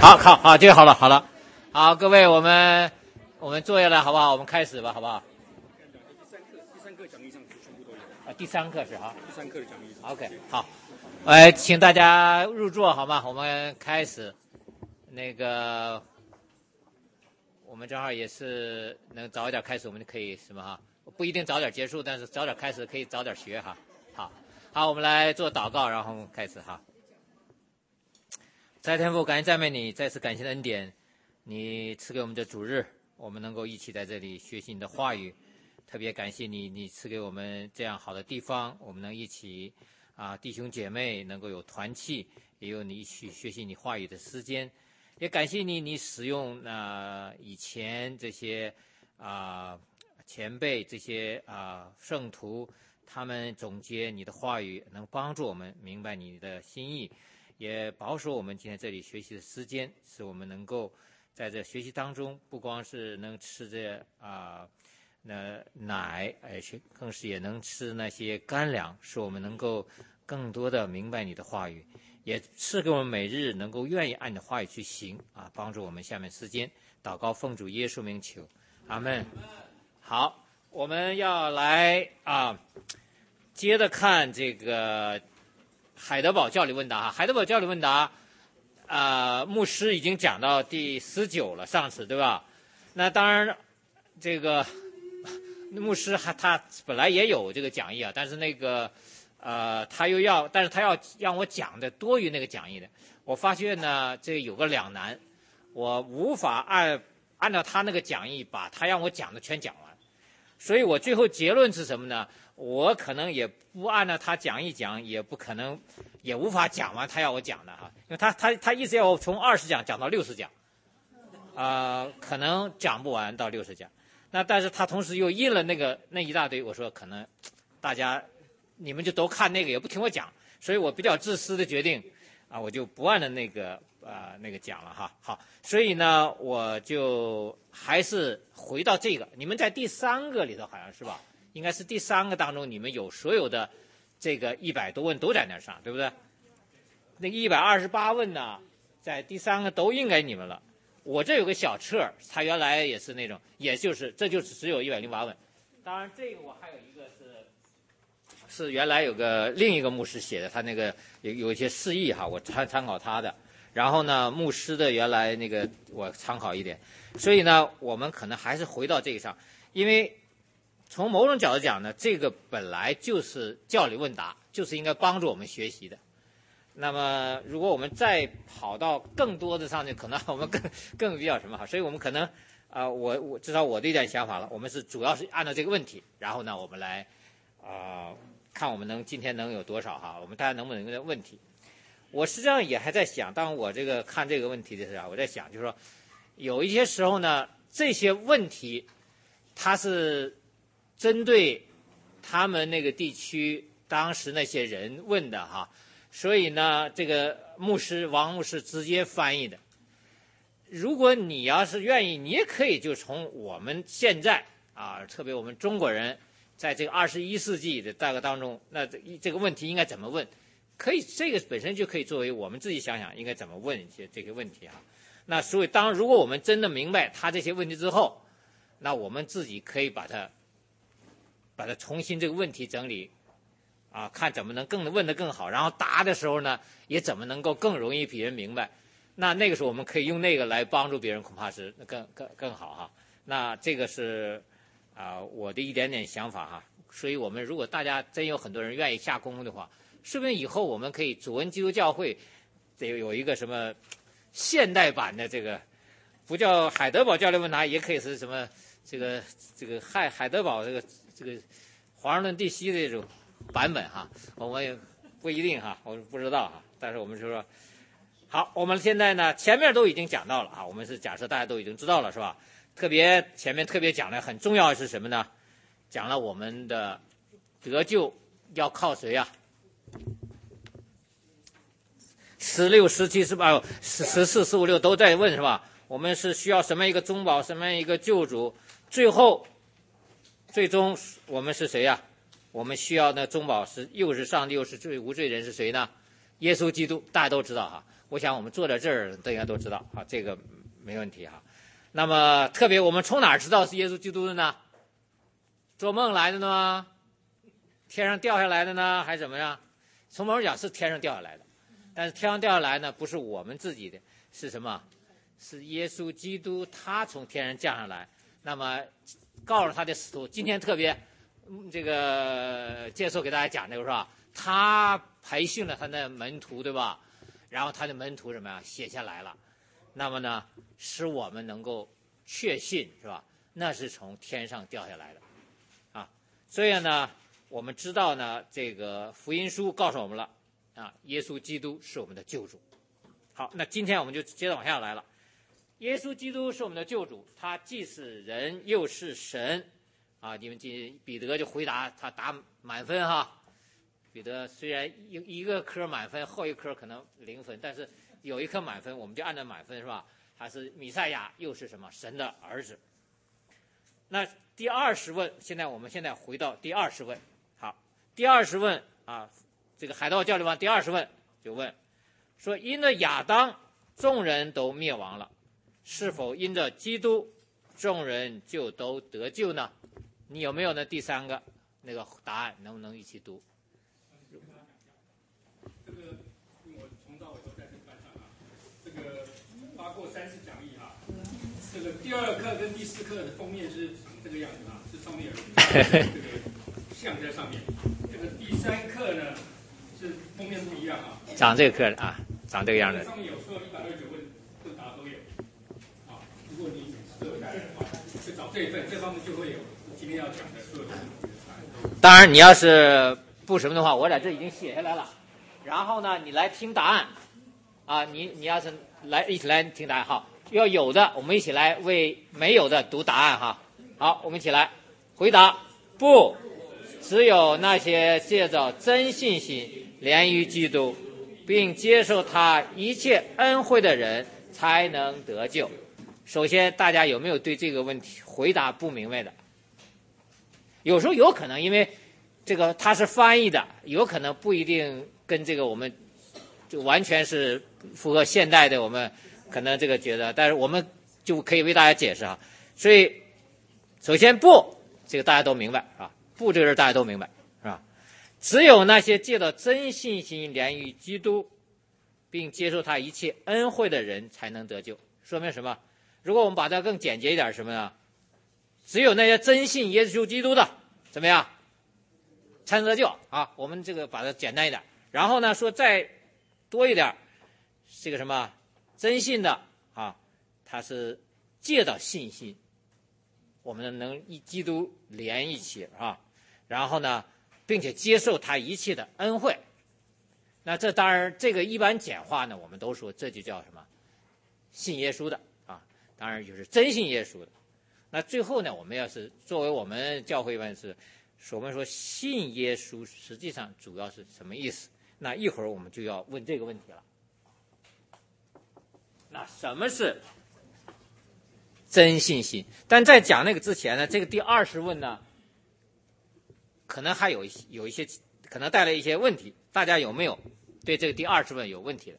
好，这个好了。好，各位，我们坐下来好不好？我们开始吧，好不好？ 第三课讲义上全部都有啊，第三课是哈。 第三课的讲义。 OK， 好，请大家入座好吗？我们开始。我们正好也是能早一点开始，我们就可以什么哈？不一定早点结束，但是早点开始可以早点学哈。好，我们来做祷告，然后开始哈。在天父，感谢赞美你，再次感谢恩典，你赐给我们的主日，我们能够一起在这里学习你的话语，特别感谢你，你赐给我们这样好的地方，我们能一起弟兄姐妹能够有团契，也有你一起学习你话语的时间，也感谢你，你使用以前这些前辈这些圣徒，他们总结你的话语，能帮助我们明白你的心意。也保守我们今天这里学习的时间，使我们能够在这学习当中，不光是能吃这奶，更是也能吃那些干粮，使我们能够更多的明白你的话语，也赐给我们每日能够愿意按你的话语去行帮助我们。下面时间祷告，奉主耶稣名求，阿们。好，我们要来接着看这个海德堡教理问答。海德堡教理问答牧师已经讲到第19了，上次对吧？那当然这个牧师他本来也有这个讲义但是但是他要让我讲的多于那个讲义的。我发现呢，这有个两难，我无法按照他那个讲义把他让我讲的全讲完，所以我最后结论是什么呢？我可能也不按照他讲义讲，也不可能，也无法讲完他要我讲的因为他意思要我从20讲讲到60讲，可能讲不完到60讲。那但是他同时又印了那一大堆，我说可能大家你们就都看那个，也不听我讲，所以我比较自私的决定我就不按照那个讲了哈。好，所以呢我就还是回到这个，你们在第3个里头好像是吧？应该是第3个当中，你们有所有的这个100多问都在那上，对不对？那个128问呢，在第3个都应该你们了。我这有个小册，它原来也是那种，这就是只有108问。当然，这个我还有一个是原来有个另一个牧师写的，他那个有一些释义我参考他的。然后呢，牧师的原来那个我参考一点。所以呢，我们可能还是回到这个上，因为从某种角度讲呢，这个本来就是教理问答，就是应该帮助我们学习的。那么如果我们再跑到更多的上去，可能我们更比较什么好，所以我们可能我至少我的一点想法了，我们是主要是按照这个问题，然后呢我们来看我们今天能有多少我们大家能不能有问题。我实际上也还在想，当我看这个问题的时候，我在想就是说，有一些时候呢，这些问题它是针对他们那个地区当时那些人问的所以呢这个王牧师直接翻译的。如果你要是愿意，你也可以就从我们现在特别我们中国人在这个21世纪的大概当中，那这个问题应该怎么问，可以这个本身就可以作为我们自己想想应该怎么问一些这个问题那所以如果我们真的明白他这些问题之后，那我们自己可以把它重新这个问题整理看怎么能问得更好，然后答的时候呢也怎么能够更容易比人明白。那个时候我们可以用那个来帮助别人，恐怕是更好那这个是我的一点点想法所以我们如果大家真有很多人愿意下功夫的话，说不定以后我们可以主恩基督教会有一个什么现代版的这个，不叫海德堡教理问答，也可以是什么这个海德堡这个华盛顿地西的这种版本我们也不一定我不知道但是我们就说好，我们现在呢前面都已经讲到了我们是假设大家都已经知道了是吧？前面特别讲的很重要的是什么呢？讲了我们的得救要靠谁16、17、18、14、15、16都在问是吧？我们是需要什么一个中保，什么一个救主？最终我们是谁我们需要那中保又是上帝又是无罪人是谁呢？耶稣基督，大家都知道我想我们坐在这儿都应该都知道啊，这个没问题哈。那么特别我们从哪儿知道是耶稣基督的呢？做梦来的呢？天上掉下来的呢？还是怎么样？从某种讲是天上掉下来的，但是天上掉下来呢，不是我们自己的，是什么？是耶稣基督他从天上降下来。那么告诉他的使徒，今天特别这个接受给大家讲这个是吧？他培训了他的门徒，对吧？然后他的门徒怎么样写下来了？那么呢，使我们能够确信是吧？那是从天上掉下来的啊。所以呢，我们知道呢，这个福音书告诉我们了啊，耶稣基督是我们的救主。好，那今天我们就接着往下来了。耶稣基督是我们的救主，他既是人又是神啊！你们彼得就回答他打满分哈。彼得虽然一个科满分，后一科可能0分，但是有一科满分，我们就按照满分是吧？他是弥赛亚，又是什么？神的儿子。那第20问，我们现在回到第20问。好，第20问啊，这个海盗教理王第20问就问说：因着亚当，众人都灭亡了，是否因着基督，众人就都得救呢？你有没有呢？第3个那个答案能不能一起读？ 这个我从到尾都在这个班上啊，这个发过3次讲义哈。这个第2课跟第4课的封面是这个样子啊，是上面有这个像在上面。这个第3课呢是封面不一样啊。 长这个课啊，长这个样子。 上面有说129问答都有。啊，如果你是有带来的话，就找这一份，这方面就会有今天要讲的所有的答案。 当然，你要是不什么的话，我在这已经写下来了。然后呢，你来听答案，啊，你要是一起来听答案哈，要有的我们一起来为没有的读答案哈。好，我们一起来回答：不，只有那些借着真信心连于基督，并接受他一切恩惠的人，才能得救。首先，大家有没有对这个问题回答不明白的？有时候有可能因为这个它是翻译的，有可能不一定跟这个我们就完全是符合现代的我们可能这个觉得，但是我们就可以为大家解释啊。所以首先不，这个大家都明白啊，不这个人大家都明白是吧？只有那些借着真信心连于基督，并接受他一切恩惠的人才能得救。说明什么？如果我们把它更简洁一点，什么呢？只有那些真信耶稣基督的怎么样才能得救啊？我们这个把它简单一点，然后呢说再多一点，这个什么真信的啊，它是借着信心，我们能与基督连一起啊，然后呢，并且接受他一切的恩惠。那这当然这个一般简化呢，我们都说这就叫什么信耶稣的啊，当然就是真信耶稣的。那最后呢，我们要是作为我们教会办事，我们说信耶稣实际上主要是什么意思？那一会儿我们就要问这个问题了。那什么是真信心？但在讲那个之前呢，这个第20问呢，可能还有一些可能带来一些问题，大家有没有对这个第20问有问题的？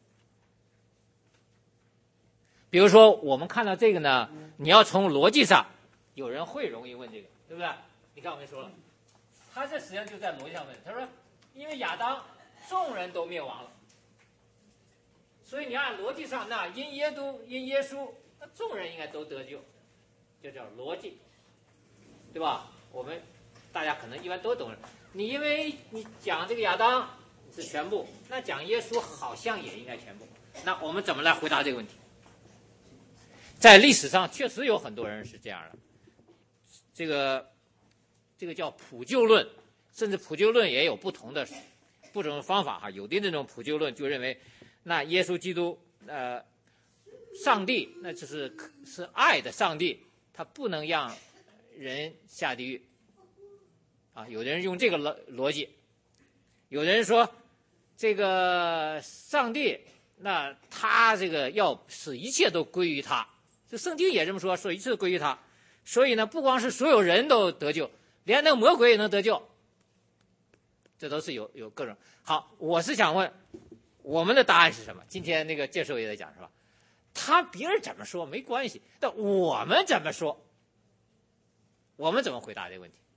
比如说我们看到这个呢，你要从逻辑上，有人会容易问这个，对不对？你看我们说了，他这实际上就在逻辑上问，他说因为亚当众人都灭亡了，所以你按逻辑上，那因耶稣，那众人应该都得救，就叫逻辑，对吧？我们大家可能一般都懂。你因为你讲这个亚当是全部，那讲耶稣好像也应该全部。那我们怎么来回答这个问题？在历史上确实有很多人是这样的，这个叫普救论，甚至普救论也有不同的方法哈。有的那种普救论就认为，那耶稣基督上帝那就是爱的上帝，他不能让人下地狱啊。有的人用这个逻辑，有人说这个上帝那他这个要使一切都归于他，这圣经也这么说，说一切都归于他。所以呢，不光是所有人都得救，连那个魔鬼也能得救，这都是有各种。好，我是想问， 我们的答案是什么？今天那个教授也在讲是吧？他别人怎么说没关系，但我们怎么说？我们怎么回答这个问题？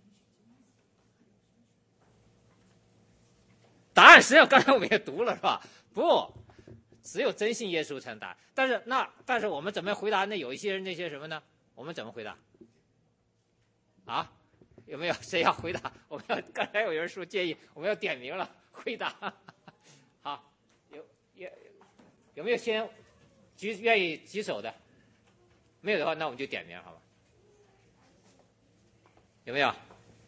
答案实际上刚才我们也读了是吧？不，只有真信耶稣才能答。但是我们怎么回答？那有一些人那些什么呢？我们怎么回答？啊？有没有谁要回答？我们要刚才有人说建议我们要点名了，回答。好，有没有先愿意举手的？没有的话，那我们就点名，好吧？有没有？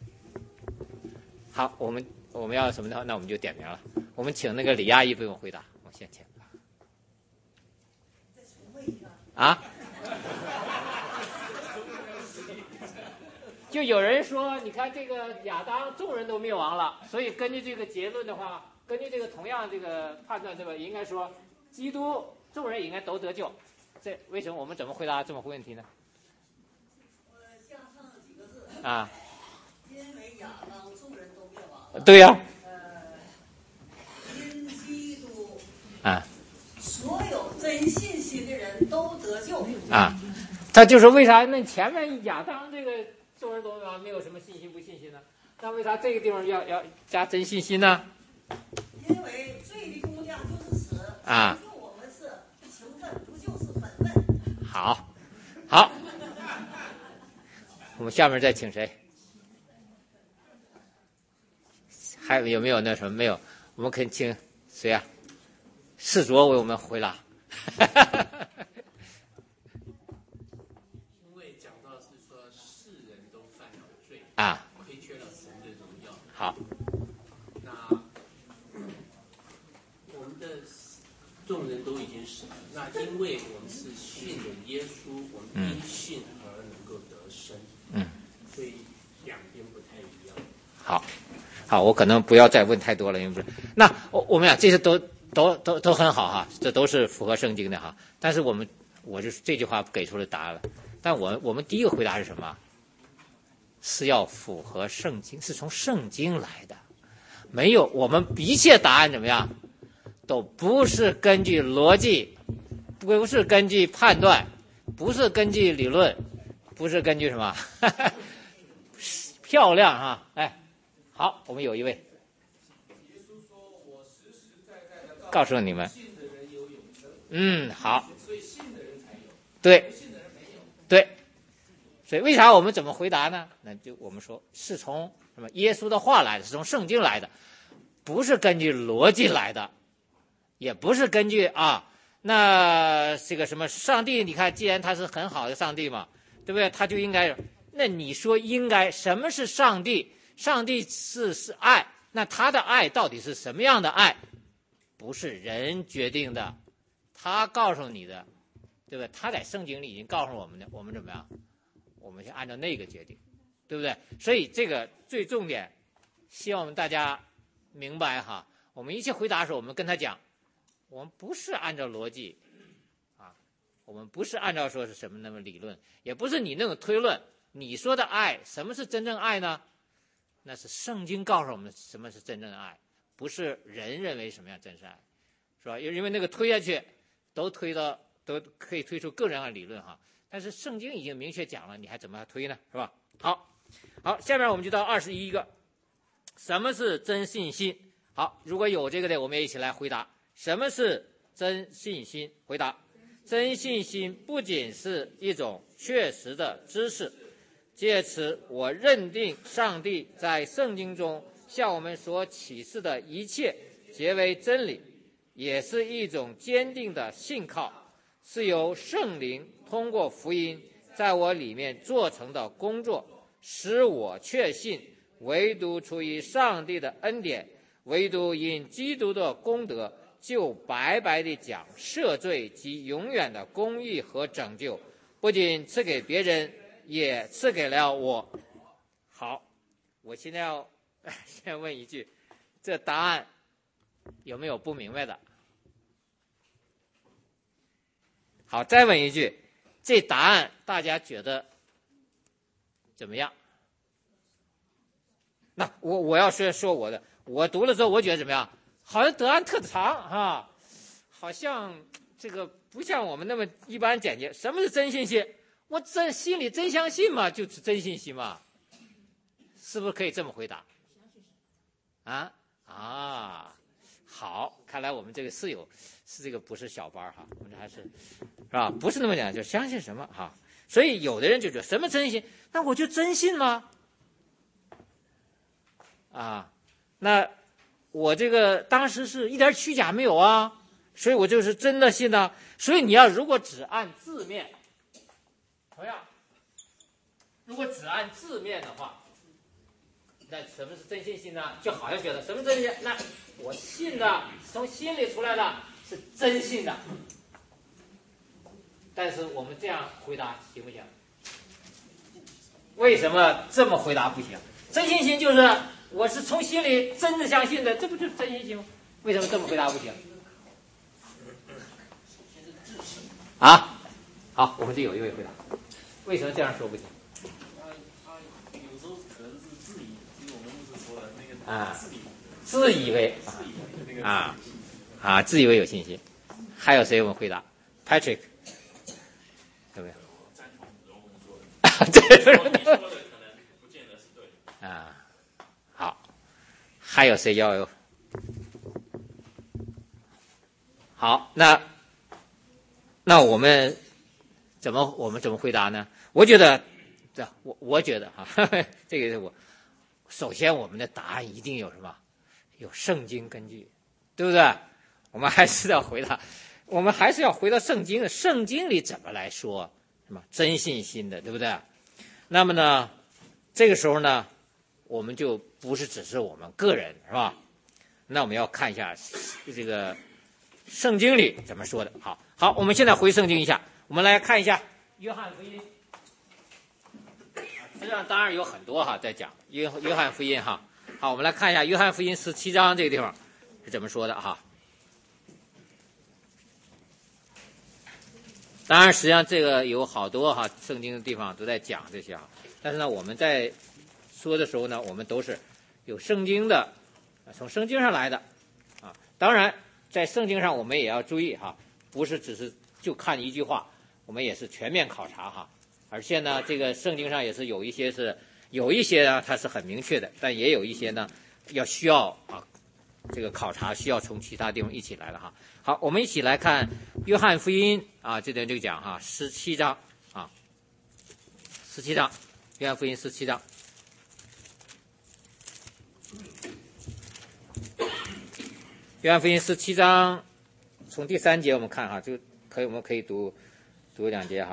好，我们要什么的话，那我们就点名了。我们请那个李阿姨为我们回答，我先请。啊？就有人说，你看这个亚当众人都灭亡了，所以根据这个结论的话，根据这个同样这个判断，对吧？应该说基督众人应该都得救。这为什么我们怎么回答这么个问题呢？ 相称几个字啊？ 因为亚当众人都灭亡了。 对呀。 因基督啊。 所有真信心的人都得救。 啊，他就是为啥？那前面亚当这个众人都灭亡，没有什么信心不信心呢？那为啥这个地方要加真信心呢？ 因为罪的工价就是死。 啊。 救我们是情分，不就是本分。 好。我们下面再请谁？还有没有那什么？没有，我们可以请谁啊？世卓为我们回答。 因为讲到是说世人都犯了罪啊， 亏缺了神的荣耀。 好， 那我们的众人都已经死了，那因为我们是信的耶稣，我们因信而能够得生。所以两边不太一样。 好，我可能不要再问太多了，因为不是。那我们俩这些都很好哈，这都是符合圣经的哈。但是我就是这句话给出了答案了。但我们第一个回答是什么？是要符合圣经，是从圣经来的。没有，我们一切答案怎么样，都不是根据逻辑，不是根据判断，不是根据理论，不是根据什么。漂亮哈，哎，好，我们有一位。告诉你们，好，对，对，所以为啥我们怎么回答呢？那就我们说是从什么耶稣的话来的，是从圣经来的，不是根据逻辑来的，也不是根据那这个什么上帝，你看，既然他是很好的上帝嘛，对不对？他就应该，那你说应该什么是上帝？上帝是爱，那他的爱到底是什么样的爱？不是人决定的，他告诉你的，对不对？他在圣经里已经告诉我们的，我们怎么样？我们就按照那个决定，对不对？所以这个最重点，希望大家明白哈。我们一切回答的时候，我们跟他讲，我们不是按照逻辑我们不是按照说是什么那么理论，也不是你那种推论。你说的爱，什么是真正爱呢？那是圣经告诉我们什么是真正的爱。不是人认为什么样真是爱，是吧？因为那个推下去，都可以推出各种各样的理论哈。但是圣经已经明确讲了，你还怎么推呢？是吧？好，下面我们就到21个，什么是真信心？好，如果有这个的，我们也一起来回答。什么是真信心？回答：真信心不仅是一种确实的知识，借此我认定上帝在圣经中向我们所启示的一切皆为真理，也是一种坚定的信靠，是由圣灵通过福音在我里面做成的工作，使我确信唯独出于上帝的恩典，唯独因基督的功德，就白白地讲赦罪及永远的公义和拯救，不仅赐给别人，也赐给了我。好，我现在要先问一句，这答案有没有不明白的？好，再问一句，这答案大家觉得怎么样？那我要说我的，我读了之后我觉得怎么样？ 好像答案特长哈，好像这个不像我们那么一般简洁。什么是真信心？我心里真相信嘛，就是真信心嘛，是不是可以这么回答？好，看来我们这个是这个不是小班哈，我们这还是吧？不是那么讲，就相信什么哈。所以有的人就觉得什么真心，那我就真信吗？那我这个当时是一点虚假没有啊，所以我就是真的信呢。所以你要如果只按字面，同样，如果只按字面的话，那什么是真信心呢？就好像觉得什么真信，那我信的从心里出来的是真信的。但是我们这样回答行不行？为什么这么回答不行？真信心就是我是从心里真的相信的，这不就是真信心吗？为什么这么回答不行？好，我们就有一位回答，为什么这样说不行？ 有时候可能是质疑，就是我们牧师说的那个自以为自以为有信心。还有谁我们回答 ？Patrick 有没有？ 这说的可能不见得是对的。 好，还有谁要有？好，那我们怎么回答呢？我觉得，我觉得这个是我。首先，我们的答案一定有什么？有圣经根据，对不对？我们还是要回答圣经的。圣经里怎么来说什么真信心的，对不对？那么呢，这个时候呢，我们就不是只是我们个人，是吧？那我们要看一下这个圣经里怎么说的。好，我们现在回圣经一下，我们来看一下约翰福音。实际上当然有很多在讲约翰福音好，我们来看一下约翰福音17章这个地方是怎么说的当然实际上这个有好多圣经的地方都在讲这些但是呢我们在说的时候呢，我们都是有圣经的，从圣经上来的当然在圣经上我们也要注意不是只是就看一句话，我们也是全面考察而且呢这个圣经上也是有一些呢它是很明确的，但也有一些呢需要这个考察需要从其他地方一起来了好，我们一起来看约翰福音这边就讲17章17章，约翰福音17章。约翰福音17章从第3节我们看我们可以读2节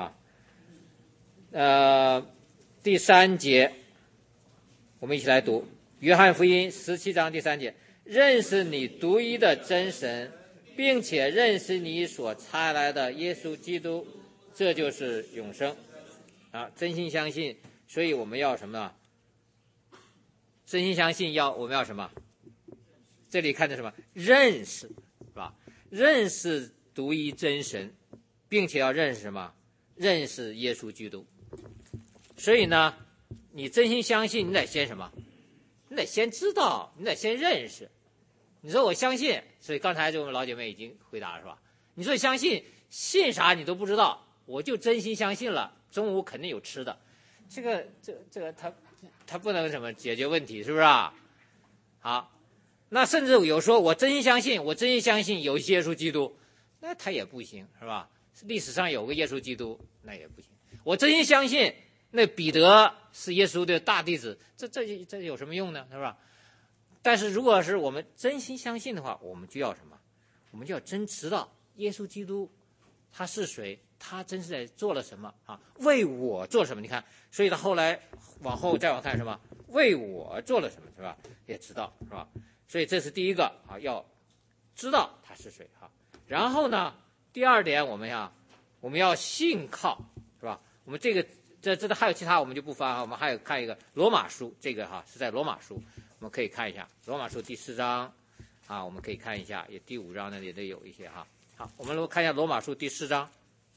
第3节我们一起来读约翰福音17章第3节，认识你独一的真神，并且认识你所差来的耶稣基督，这就是永生真心相信。所以我们要什么呢？真心相信我们要什么？这里看的什么？认识是吧？认识独一真神，并且要认识什么？认识耶稣基督。所以呢你真心相信，你得先什么？你得先知道，你得先认识。你说我相信，所以刚才这位老姐妹已经回答了是吧？你说相信啥你都不知道，我就真心相信了，中午肯定有吃的，这个他不能什么解决问题，是不是好，那甚至有说我真心相信有耶稣基督，那他也不行，是吧？历史上有个耶稣基督，那也不行。我真心相信那彼得是耶稣的大弟子，这有什么用呢？是吧？但是如果是我们真心相信的话，我们就要什么？我们就要真知道耶稣基督他是谁，他真是在做了什么为我做什么？你看，所以他后来再往看什么？为我做了什么，是吧？也知道，是吧？所以这是第一个要知道他是谁然后呢，第二点我们要信靠，是吧？我们这个这还有其他我们就不翻我们还有看一个罗马书，这个是在罗马书，我们可以看一下罗马书第4章我们可以看一下，也第5章呢也得有一些好，我们看一下罗马书第4章，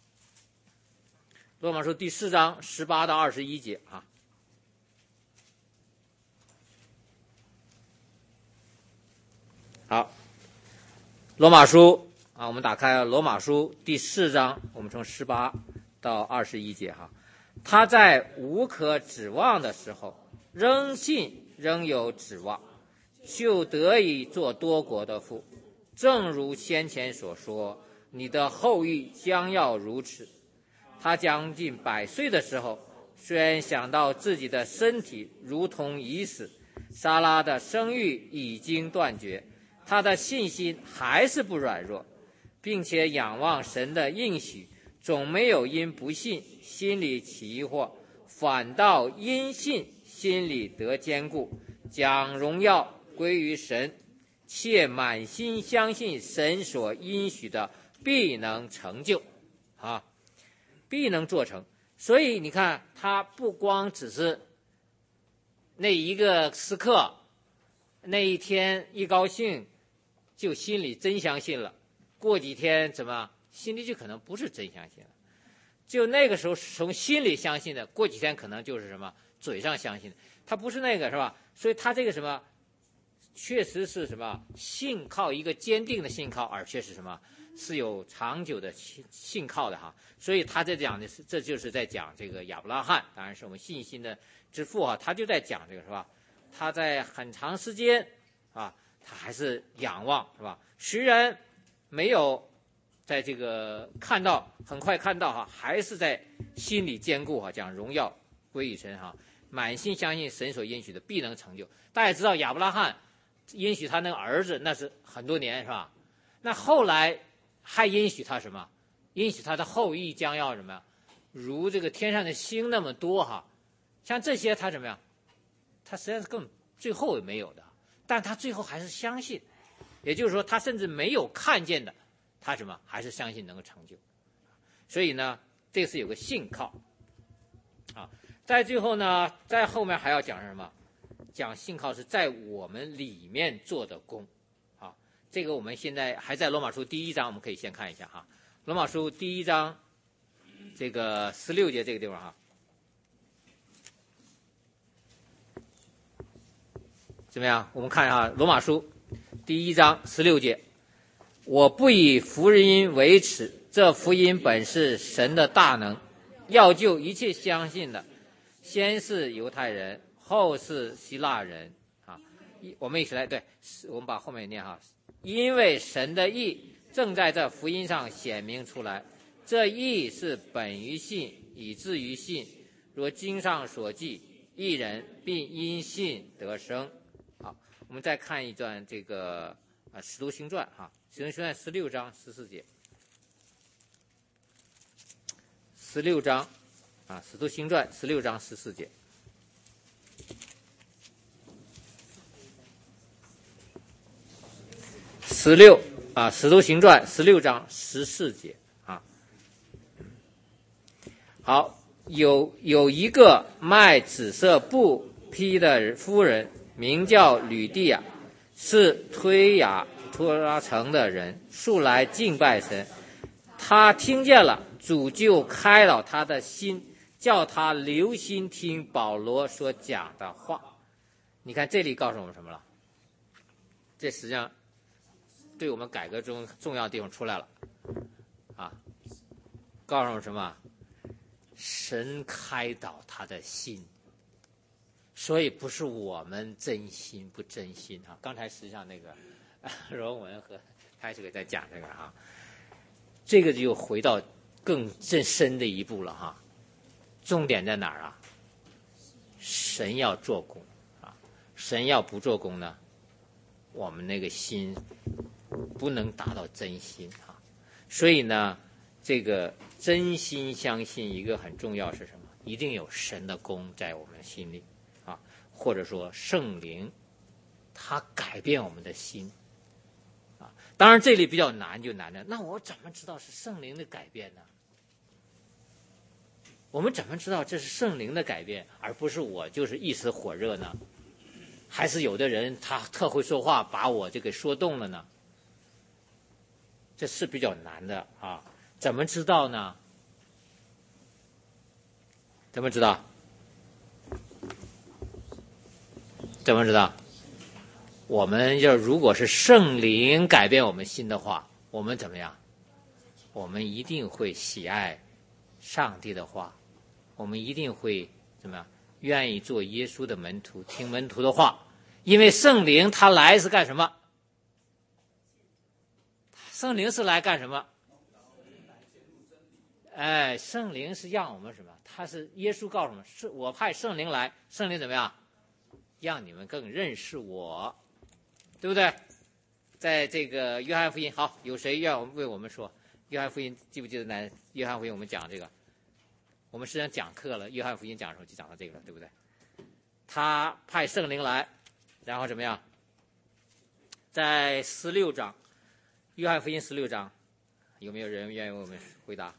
罗马书第4章18到21节好， 罗马书啊，我们打开罗马书第4章，我们从18到21节哈。他在无可指望的时候，仍信仍有指望，就得以做多国的父。正如先前所说，你的后裔将要如此。他将近100岁的时候，虽然想到自己的身体如同已死，撒拉的生育已经断绝，他的信心还是不软弱，并且仰望神的应许，总没有因不信心里起疑惑，反倒因信心里得坚固，将荣耀归于神，且满心相信神所应许的必能成就啊，必能做成。所以你看，他不光只是那一个时刻，那一天一高兴就心里真相信了，过几天怎么心里就可能不是真相信了，就那个时候从心里相信的，过几天可能就是什么嘴上相信的，他不是那个是吧？所以他这个什么确实是什么信靠，一个坚定的信靠，而且是什么是有长久的信靠的哈。所以他在讲的是，这就是在讲这个亚伯拉罕，当然是我们信心的之父啊，他就在讲这个是吧？他在很长时间啊，他还是仰望是吧？虽然没有在这个看到，很快看到哈，还是在心里坚固哈，讲荣耀归于神哈，满心相信神所应许的必能成就。大家知道亚伯拉罕应许他那个儿子，那是很多年是吧？那后来还应许他什么？应许他的后裔将要什么呀？如这个天上的星那么多哈。像这些他怎么样？他实际上是根本最后也没有的，但他最后还是相信，也就是说他甚至没有看见的，他什么还是相信能够成就。所以呢，这是有个信靠啊。在最后呢，在后面还要讲什么？讲信靠是在我们里面做的功啊。这个我们现在还在罗马书第1章，我们可以先看一下哈。罗马书第1章这个16节这个地方哈，怎么样？我们看哈，罗马书第1章16节，我不以福音为耻，这福音本是神的大能，要救一切相信的，先是犹太人，后是希腊人啊。我们一起来，对，我们把后面念哈。因为神的义正在这福音上显明出来，这义是本于信，以至于信。若经上所记，义人必因信得生。好，我们再看一段这个使徒行传哈，使徒行传16章14节，16章啊，使徒行传16章14节。16啊，使徒行传16章14节啊。好，有一个卖紫色布匹的夫人，名叫吕地亚，是推雅托拉城的人，素来敬拜神。他听见了，主就开了他的心，叫他留心听保罗所讲的话。你看这里告诉我们什么了？这实际上对我们改革中重要的地方出来了啊！告诉我们什么？神开导他的心，所以不是我们真心不真心啊！刚才实际上那个荣文和开始给在讲这个啊，这个就回到更深的一步了哈。重点在哪儿啊？神要做工啊，神要不做工呢，我们那个心不能达到真心啊。所以呢，这个真心相信一个很重要是什么？一定有神的功在我们心里啊，或者说圣灵他改变我们的心啊。当然这里比较难就难了，那我怎么知道是圣灵的改变呢？我们怎么知道这是圣灵的改变，而不是我就是一时火热呢？还是有的人他特会说话，把我就给说动了呢？这是比较难的啊。怎么知道呢？怎么知道？怎么知道？ 我们如果是圣灵改变我们心的话，我们怎么样？我们一定会喜爱上帝的话，我们一定会怎么样？愿意做耶稣的门徒，听门徒的话。因为圣灵他来是干什么？圣灵是来干什么？圣灵是让我们什么？他是耶稣告诉我们，是我派圣灵来，圣灵怎么样？让你们更认识我，对不对？在这个约翰福音，好，有谁要为我们说约翰福音？记不记得约翰福音我们讲这个？我们实际上讲课了，约翰福音讲的时候就讲到这个了，对不对？他派圣灵来，然后怎么样？在16章，约翰福音16章，有没有人愿意为我们回答？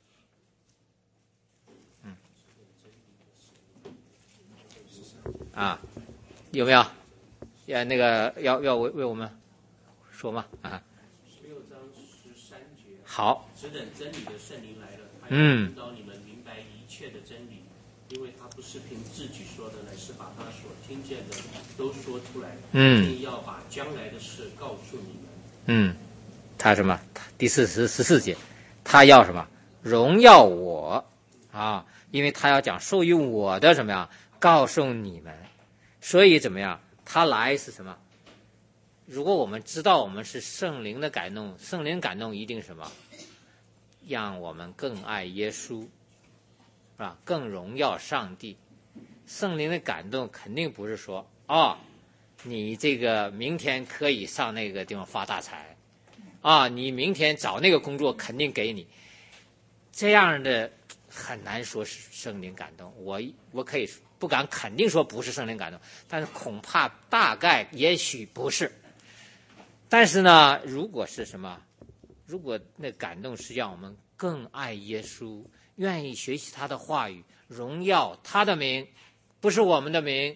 有没有？那个要为我们说吗？ 16章13节。 好。 只等真理的圣灵来了，他要引导你们明白一切的真理，因为他不是凭自己说的，乃是把他所听见的都说出来。并要把将来的事告诉你们。 他什么？第14节，他要什么？荣耀我啊！因为他要讲授予我的什么呀？告诉你们。所以怎么样？他来是什么？如果我们知道我们是圣灵的感动，圣灵感动一定什么？让我们更爱耶稣，是吧？更荣耀上帝。圣灵的感动肯定不是说你这个明天可以上那个地方发大财你明天找那个工作肯定给你，这样的很难说是圣灵感动。我可以不敢肯定说不是圣灵感动，但是恐怕大概也许不是。但是呢，如果是什么？如果那感动是让我们更爱耶稣，愿意学习他的话语，荣耀他的名，不是我们的名，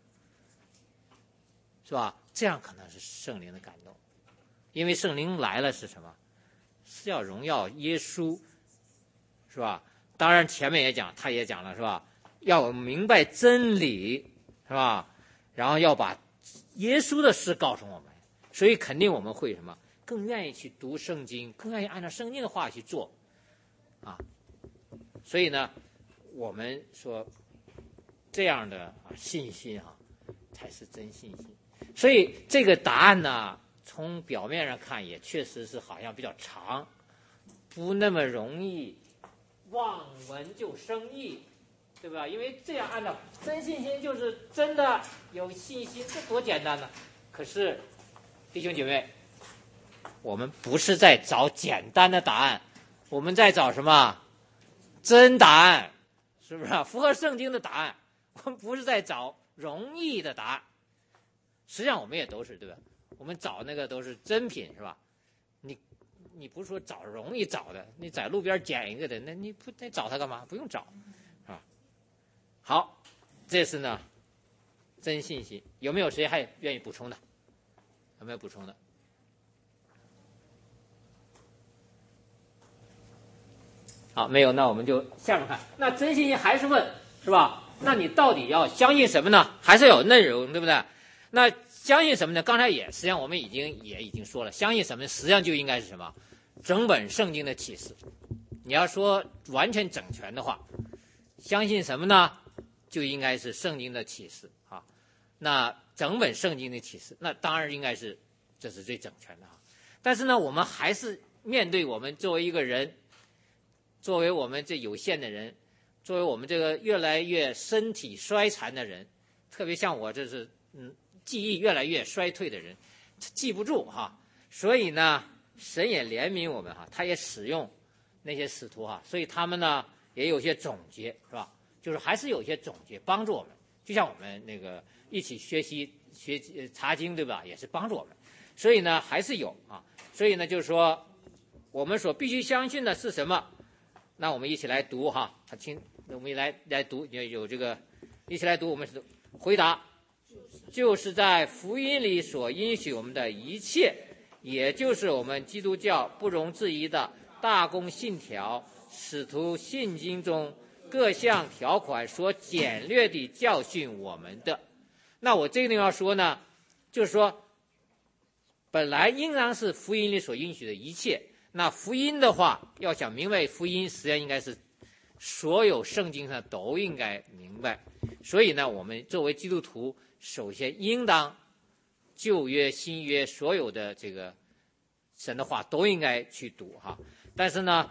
是吧？这样可能是圣灵的感动。因为圣灵来了是什么？是要荣耀耶稣，是吧？当然前面他也讲了，是吧？要明白真理，是吧？然后要把耶稣的事告诉我们，所以肯定我们会什么？更愿意去读圣经，更愿意按照圣经的话去做所以呢，我们说这样的信心才是真信心。所以这个答案呢，从表面上看也确实是好像比较长，不那么容易望闻就生义，对吧？因为这样按照真信心就是真的有信心，这多简单呢。可是弟兄姐妹，我们不是在找简单的答案，我们在找什么？真答案，是不是符合圣经的答案？我们不是在找容易的答案。实际上我们也都是，对吧？我们找那个都是真品，是吧？你不是说找容易找的，你在路边捡一个的，那你不得找他干嘛？不用找，是吧？好，这是呢真信心。有没有谁还愿意补充的？有没有补充的？好，没有，那我们就下面看。那真信心还是问，是吧？那你到底要相信什么呢？还是有内容，对不对？那相信什么呢？刚才实际上我们已经说了，相信什么呢？实际上就应该是什么？整本圣经的启示。你要说完全整全的话，相信什么呢？就应该是圣经的启示那整本圣经的启示，那当然应该是这是最整全的但是呢，我们还是面对我们作为一个人，作为我们这有限的人，作为我们这个越来越身体衰残的人，特别像我这是记忆越来越衰退的人，记不住所以呢，神也怜悯我们他也使用那些使徒所以他们呢也有些总结，是吧？就是还是有些总结帮助我们，就像我们那个一起学习查经，对吧？也是帮助我们。所以呢，还是有所以呢，就是说我们所必须相信的是什么？那我们一起来读我们来读，有这个一起来读，我们回答，就是在福音里所应许我们的一切，也就是我们基督教不容置疑的大公信条、使徒信经中各项条款所简略地教训我们的。那我这个地方说呢， 就是说，本来应当是福音里所应许的一切。那福音的话，要想明白福音，实际上应该是所有圣经上都应该明白。所以呢，我们作为基督徒，首先应当旧约、新约所有的这个神的话都应该去读哈。但是呢，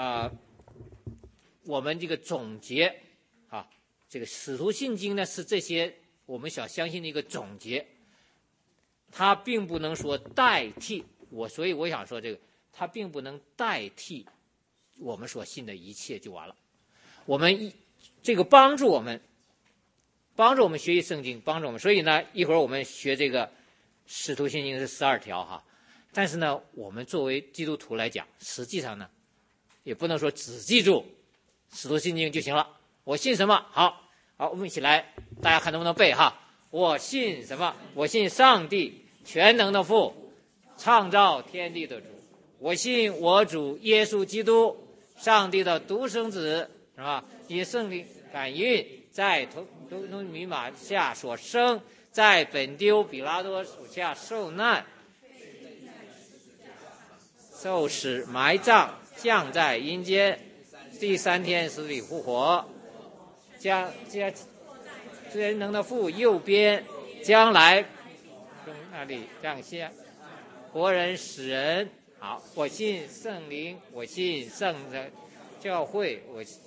我们这个总结啊，这个使徒信经呢是这些我们所相信的一个总结，它并不能说代替我，所以我想说这个。它并不能代替我们所信的一切就完了。我们这个帮助我们学习圣经，帮助我们。所以呢，一会儿我们学这个使徒信经是12条哈。但是呢，我们作为基督徒来讲，实际上呢，也不能说只记住使徒信经就行了。我信什么？好，我们一起来，大家看能不能背哈？我信什么？我信上帝全能的父，创造天地的主。我信我主耶稣基督，上帝的独生子，是吧？以圣灵感孕，在童女玛下所生，在本丢比拉多手下受难，受死埋葬，降在阴间，第3天死里复活，将全能的父右边，将来从那里降下活人死人。好，我信圣灵，我信圣的教会，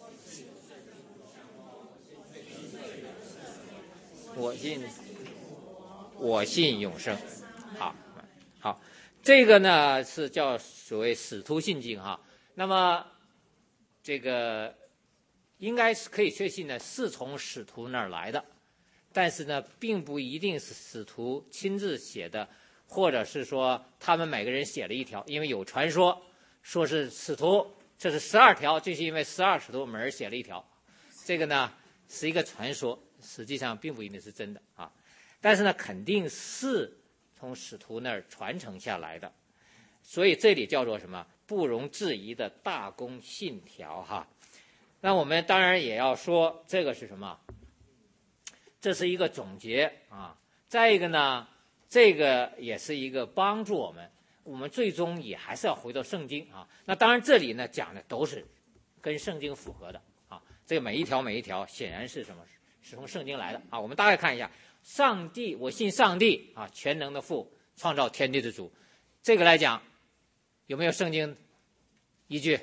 我信永生。好，这个呢是叫所谓使徒信经哈。那么这个应该是可以确信呢，是从使徒那儿来的，但是呢，并不一定是使徒亲自写的。或者是说他们每个人写了一条，因为有传说说是使徒，这是12条，就是因为12使徒每人写了一条，这个呢是一个传说，实际上并不一定是真的啊。但是呢，肯定是从使徒那儿传承下来的，所以这里叫做什么？不容置疑的大公信条哈。那我们当然也要说，这个是什么？这是一个总结啊。再一个呢，这个也是一个帮助我们最终也还是要回到圣经啊。那当然这里呢讲的都是跟圣经符合的啊。这个每一条显然是什么？是从圣经来的啊。我们大概看一下，上帝，我信上帝啊，全能的父，创造天地的主。这个来讲，有没有圣经依据？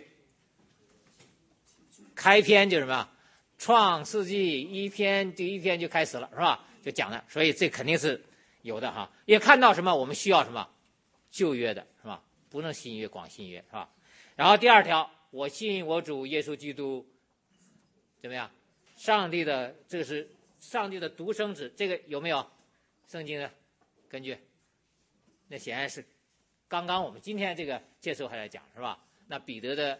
开篇就是什么？创世纪第一篇就开始了，是吧？就讲了，所以这肯定是有的哈。也看到什么？我们需要什么？旧约的是吧？不能新约，光新约是吧？然后第2条，我信我主耶稣基督，怎么样？上帝的，这个是上帝的独生子，这个有没有圣经的根据？那显然是刚刚我们今天这个介绍还在讲是吧？那彼得的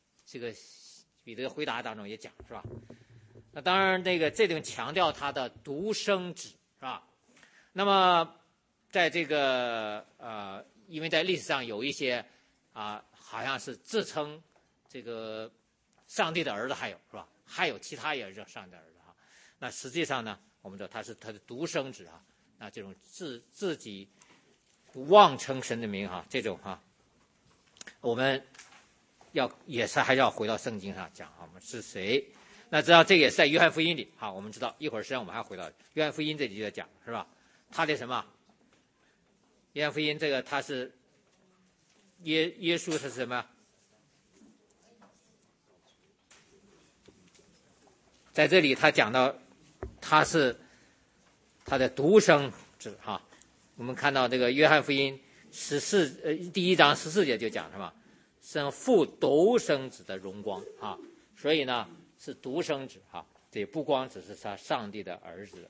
回答当中也讲是吧？那当然这里强调他的独生子是吧？那么在这个因为在历史上有一些好像是自称这个上帝的儿子，还有是吧？还有其他也是上帝的儿子哈。那实际上呢，我们说他是他的独生子啊。那这种自己不妄称神的名哈，这种哈，我们也是还是要回到圣经上讲我们是谁。那知道这个也是在约翰福音里我们知道一会儿实际上我们还回到约翰福音这里就在讲是吧？他的什么？约翰福音这个他是耶稣是什么？在这里他讲到他是他的独生子哈。我们看到这个约翰福音第1章14节就讲什么？生父独生子的荣光所以呢是独生子这不光只是他上帝的儿子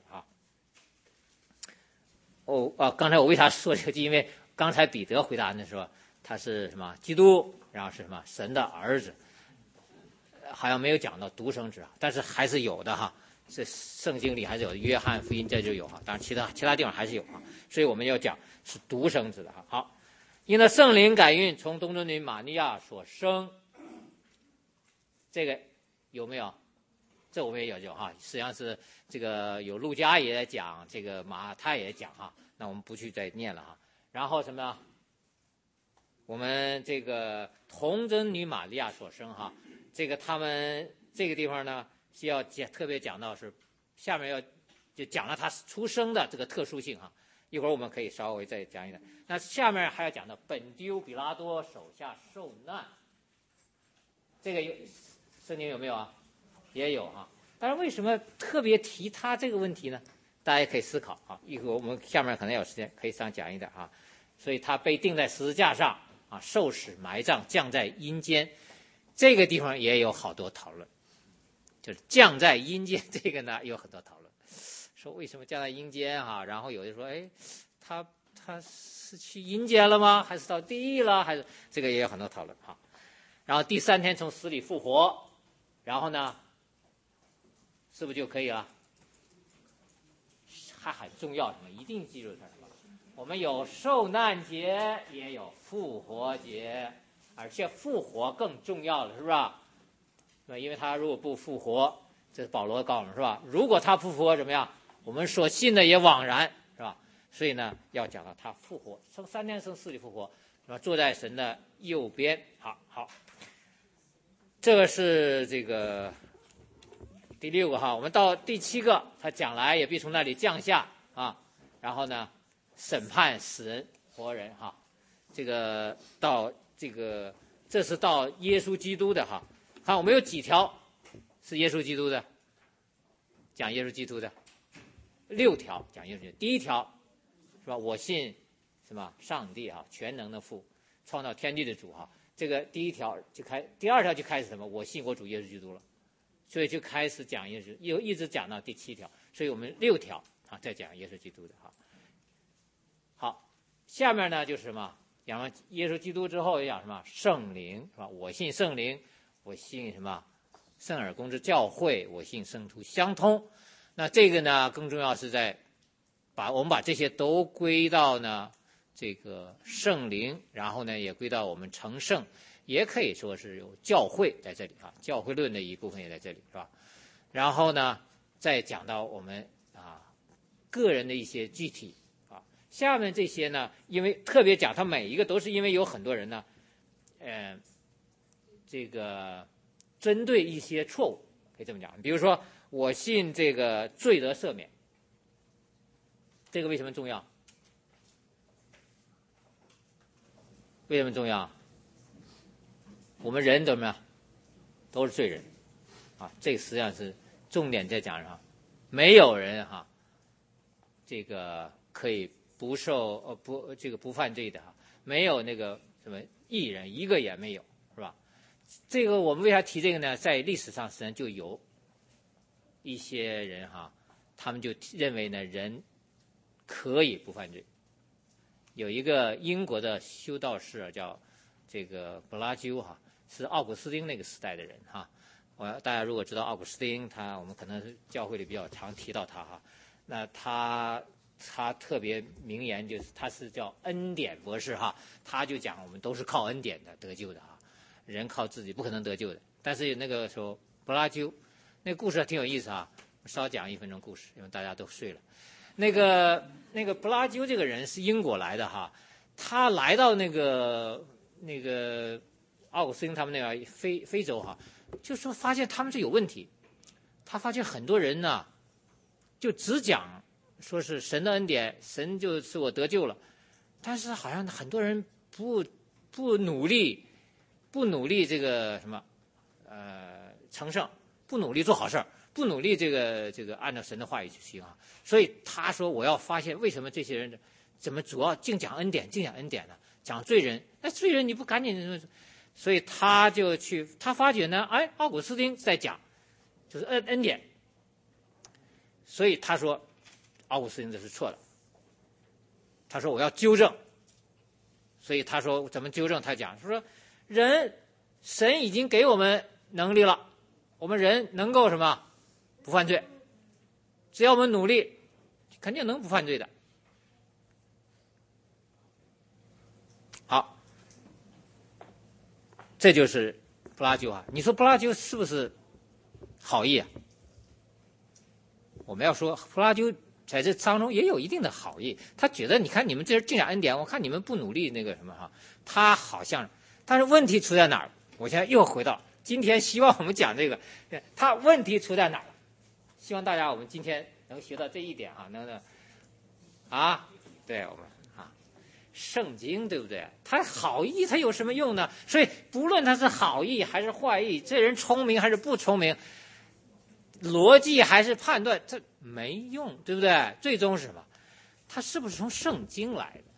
刚才我为啥说这个？因为刚才彼得回答的时候，他是什么？基督，然后是什么？神的儿子，好像没有讲到独生子但是还是有的这圣经里还是有，约翰福音这就有当然其他地方还是有所以我们要讲是独生子的好，因着圣灵感孕，从东尊女玛利亚所生，这个有没有？ 这我们也有就哈，实际上是这个有路加也在讲，这个马太也讲哈，那我们不去再念了哈。然后什么？我们这个童贞女玛利亚所生哈，这个他们这个地方呢需要特别讲到是下面就讲了他出生的这个特殊性哈。一会儿我们可以稍微再讲一点。那下面还要讲到本丢比拉多手下受难，这个圣经有没有啊？也有啊。但是为什么特别提他这个问题呢？大家也可以思考啊。一会儿我们下面可能有时间可以上讲一点啊。所以他被钉在十字架上啊，受死埋葬，降在阴间，这个地方也有好多讨论。就是降在阴间这个呢，有很多讨论。说为什么降在阴间哈？然后有的说，哎，他是去阴间了吗？还是到地狱了？还是这个也有很多讨论哈。然后第3天从死里复活，然后呢，是不是就可以了？还很重要，什么？一定记住它什么？我们有受难节，也有复活节，而且复活更重要了，是吧？因为他如果不复活，这是保罗告诉我们是吧？如果他不复活怎么样？我们所信的也枉然，是吧？所以呢，要讲到他复活，从3天从死里复活，是吧？坐在神的右边。好，这个是这个第6个哈。我们到第7个，他讲来也必从那里降下啊，然后呢，审判死人活人哈。这个到这个，这是到耶稣基督的哈。看我们有几条是耶稣基督的，讲耶稣基督的。6条讲耶稣基督。第1条是吧？我信什么？上帝啊，全能的父，创造天地的主哈。这个第1条就第2条就开始什么？我信我主耶稣基督了，所以就开始讲耶稣，一直讲到第7条。所以我们6条啊，再讲耶稣基督的哈。好，下面呢就是什么？讲完耶稣基督之后，又讲什么？圣灵是吧？我信圣灵，我信什么？圣而公之教会，我信圣徒相通。那这个呢，更重要是在我们把这些都归到呢这个圣灵，然后呢也归到我们成圣，也可以说是有教会在这里啊，教会论的一部分也在这里是吧？然后呢再讲到我们个人的一些具体啊，下面这些呢，因为特别讲，它每一个都是因为有很多人呢，这个针对一些错误，可以这么讲，比如说。我信这个罪得赦免，这个为什么重要？为什么重要？我们人怎么样？都是罪人啊！这个实际上是重点在讲上，没有人哈，这个可以不受不犯罪的哈，没有那个什么义人一个也没有，是吧？这个我们为啥提这个呢？在历史上实际上就有。一些人哈，他们就认为呢，人可以不犯罪。有一个英国的修道士叫这个布拉鸠哈，是奥古斯丁那个时代的人哈。大家如果知道奥古斯丁，我们可能是教会里比较常提到他哈。那他特别名言就是他是叫恩典博士哈，他就讲我们都是靠恩典的得救的哈，人靠自己不可能得救的。但是那个时候布拉鸠。那个故事还挺有意思啊，稍讲1分钟故事，因为大家都睡了。那个布拉鸠这个人是英国来的哈，他来到那个奥古斯丁他们那个非洲哈，就说发现他们是有问题，他发现很多人呢，就只讲说是神的恩典，神就是我得救了，但是好像很多人不努力这个什么成圣。不努力做好事儿，不努力这个按照神的话语去行啊，所以他说我要发现为什么这些人怎么主要净讲恩典呢？讲罪人，那罪人你不赶紧，所以他发觉呢，奥古斯丁在讲就是恩典，所以他说奥古斯丁这是错的，他说我要纠正，所以他说怎么纠正？他讲说神已经给我们能力了。我们人能够什么不犯罪？只要我们努力，肯定能不犯罪的。好，这就是布拉鸠啊。你说布拉鸠是不是好意啊？ 我们要说普拉丢在这当中也有一定的好意，他觉得你看你们这尽点恩典，我看你们不努力那个什么哈，他好像，但是问题出在哪儿？我现在又回到今天，希望我们讲这个，他问题出在哪儿？希望大家我们今天能学到这一点啊，能对我们啊，圣经对不对？他好意他有什么用呢？所以不论他是好意还是坏意，这人聪明还是不聪明，逻辑还是判断，这没用，对不对？最终是什么？他是不是从圣经来的？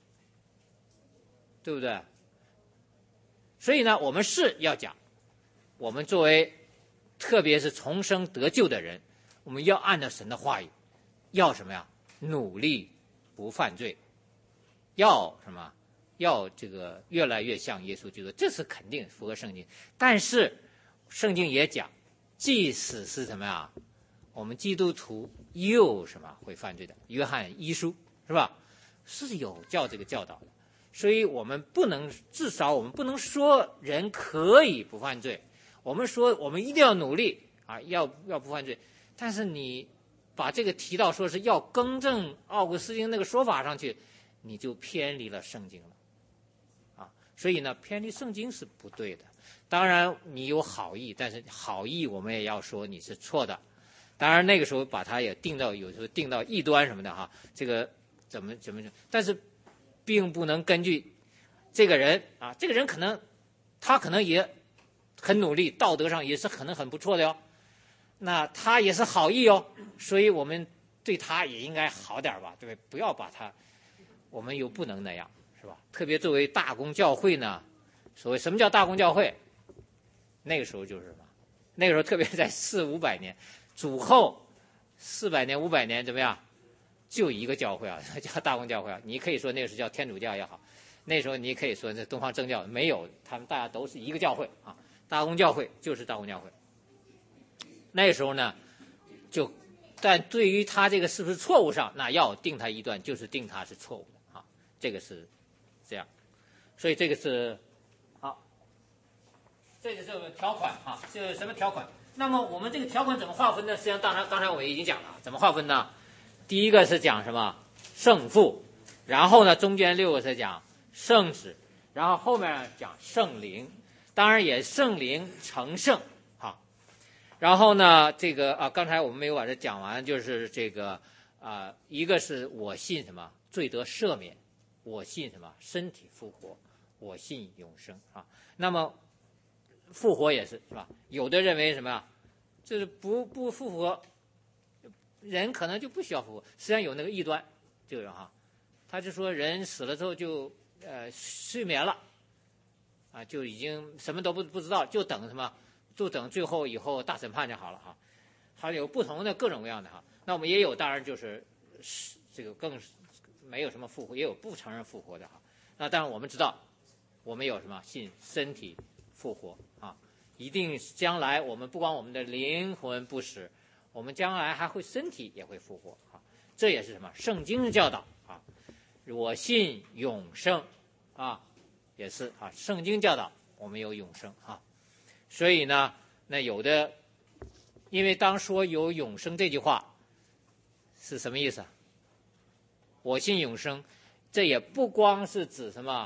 对不对？所以呢，我们是要讲，我们作为特别是重生得救的人，我们要按照神的话语，要什么呀？努力不犯罪，要什么？要这个越来越像耶稣基督，这是肯定符合圣经。但是圣经也讲，即使是什么呀？我们基督徒又什么会犯罪的？约翰一书是吧？是有这个教导的。所以我们不能，至少我们不能说人可以不犯罪，我们说我们一定要努力啊，要不犯罪。但是你把这个提到说是要更正奥古斯丁那个说法上去，你就偏离了圣经了啊。所以呢，偏离圣经是不对的。当然你有好意，但是好意我们也要说你是错的。当然那个时候把它也定到，有时候定到异端什么的哈，这个怎么，但是并不能根据这个人啊，这个人他可能也很努力，道德上也是可能很不错的哟。那他也是好意哦，所以我们对他也应该好点吧，对不对？不要把他，我们又不能那样，是吧？特别作为大公教会呢，所谓什么叫大公教会？那个时候就是什么？那个时候特别在400-500年，主后400年500年怎么样？就一个教会啊，叫大公教会啊。你可以说那个是叫天主教也好，那时候你可以说那东方正教没有，他们大家都是一个教会啊。大公教会就是大公教会。那时候呢，但对于他这个是不是错误上，那要定他一段，就是定他是错误的啊。这个是这样，所以这个是好，这个是条款啊，这是什么条款？那么我们这个条款怎么划分呢？实际上，当然刚才我已经讲了，怎么划分呢？第一个是讲什么圣父，然后呢中间6个是讲圣子，然后后面讲圣灵，当然也圣灵成圣哈。然后呢这个刚才我们没有把这讲完，就是这个一个是我信什么罪得赦免，我信什么身体复活，我信永生啊。那么复活也是吧？有的认为什么呀？就是不复活，人可能就不需要复活。实际上有那个异端，就有哈，他就说人死了之后就睡眠了，啊，就已经什么都不知道，就等什么，就等最后以后大审判就好了哈。还有不同的各种各样的哈。那我们也有，当然就是这个更没有什么复活，也有不承认复活的哈。那当然我们知道，我们有什么信身体复活啊，一定将来我们不光我们的灵魂不死，我们将来还会身体也会复活啊。这也是什么圣经的教导啊。我信永生啊，也是啊，圣经教导我们有永生啊。所以呢，那有的因为当说有永生这句话是什么意思？我信永生，这也不光是指什么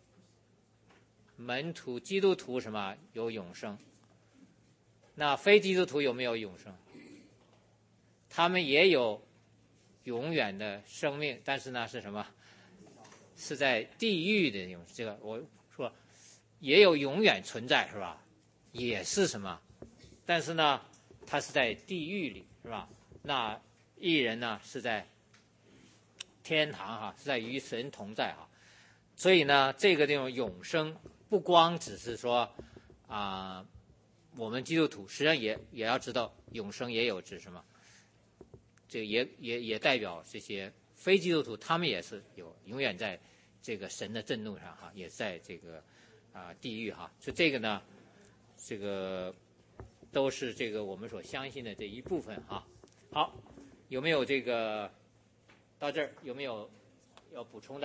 门徒基督徒什么有永生，那非基督徒有没有永生？他们也有永远的生命，但是呢是什么？是在地狱的永生。这个我说也有永远存在是吧？也是什么？但是呢他是在地狱里是吧？那义人呢是在天堂哈，是在与神同在哈。所以呢这个地方永生不光只是说我们基督徒实际上也要知道永生也有指什么，这也代表这些非基督徒，他们也是有永远在这个神的震怒上哈，也在这个地狱哈。所以这个呢，这个都是这个我们所相信的这一部分哈。好，有没有这个到这儿有没有要补充的？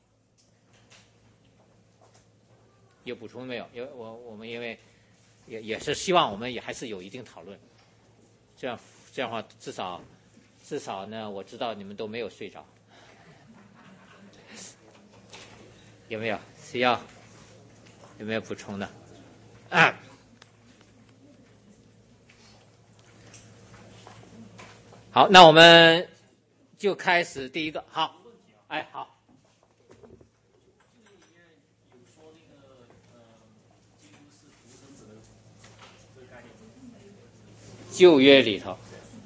有补充没有？我们因为也是希望我们也还是有一定讨论，这样的话至少至少呢，我知道你们都没有睡着。有没有？谁要？有没有补充的？好，那我们就开始第一个。好，好。旧约里头，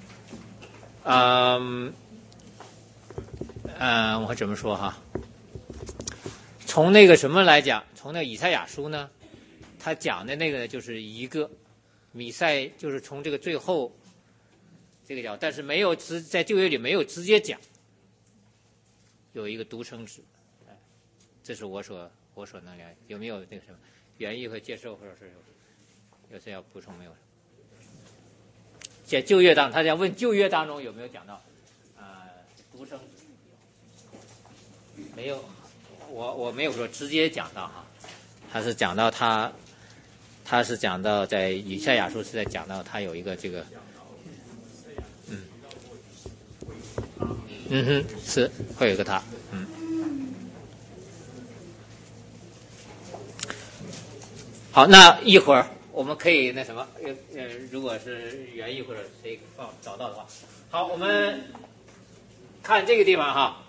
我会怎么说哈？从那个什么来讲，从那个以赛亚书呢，他讲的那个就是一个弥赛，就是从这个最后这个讲，但是没有在旧约里没有直接讲有一个独生子，这是我所能了解。有没有那个什么原意和接受，或者是有谁要补充没有？在旧约当中，他想问旧约当中有没有讲到独生子？没有，我没有说直接讲到哈，他是讲到他是讲到在以赛亚书是在讲到他有一个这个，是会有一个他，好，那一会儿我们可以那什么，如果是原意或者谁找到的话，好，我们看这个地方哈，